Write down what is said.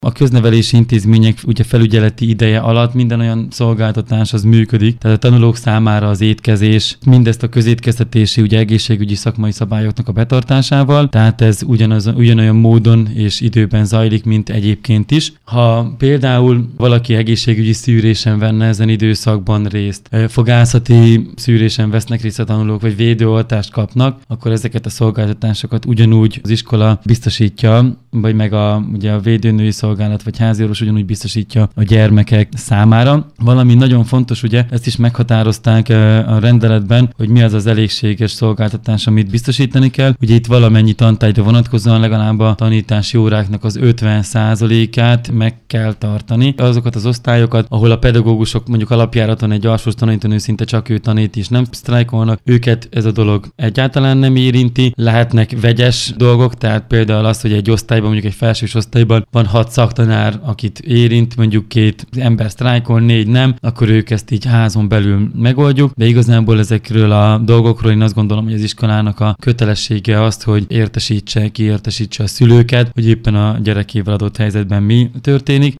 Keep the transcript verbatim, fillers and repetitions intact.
A köznevelési intézmények ugye felügyeleti ideje alatt minden olyan szolgáltatás az működik, tehát a tanulók számára az étkezés, mindezt a közétkeztetési, ugye egészségügyi szakmai szabályoknak a betartásával, tehát ez ugyanaz, ugyanolyan módon és időben zajlik, mint egyébként is. Ha például valaki egészségügyi szűrésen venne ezen időszakban részt, fogászati szűrésen vesznek részt a tanulók, vagy védőoltást kapnak, akkor ezeket a szolgáltatásokat ugyanúgy az iskola biztosítja, vagy meg a, ugye a védőnői szolgálat, vagy háziorvos ugyanúgy biztosítja a gyermekek számára. Valami nagyon fontos, ugye, ezt is meghatározták a rendeletben, hogy mi az az elégséges szolgáltatás, amit biztosítani kell. Ugye itt valamennyi tantárgyra vonatkozóan legalább a tanítási óráknak az ötven százalékát meg kell tartani. Azokat az osztályokat, ahol a pedagógusok mondjuk alapjáraton egy alsós tanítónő szinte csak ő tanít és nem sztrájkolnak, őket ez a dolog egyáltalán nem érinti. Lehetnek vegyes dolgok, tehát például az, hogy egy osztályban, mondjuk egy felsős osztályban van hat szaktanár, akit érint, mondjuk két ember sztrájkol, négy nem, akkor ők ezt így házon belül megoldjuk, de igazából ezekről a dolgokról én azt gondolom, hogy az iskolának a kötelessége azt, hogy értesítse, kiértesítse a szülőket, hogy éppen a gyerekével adott helyzetben mi történik.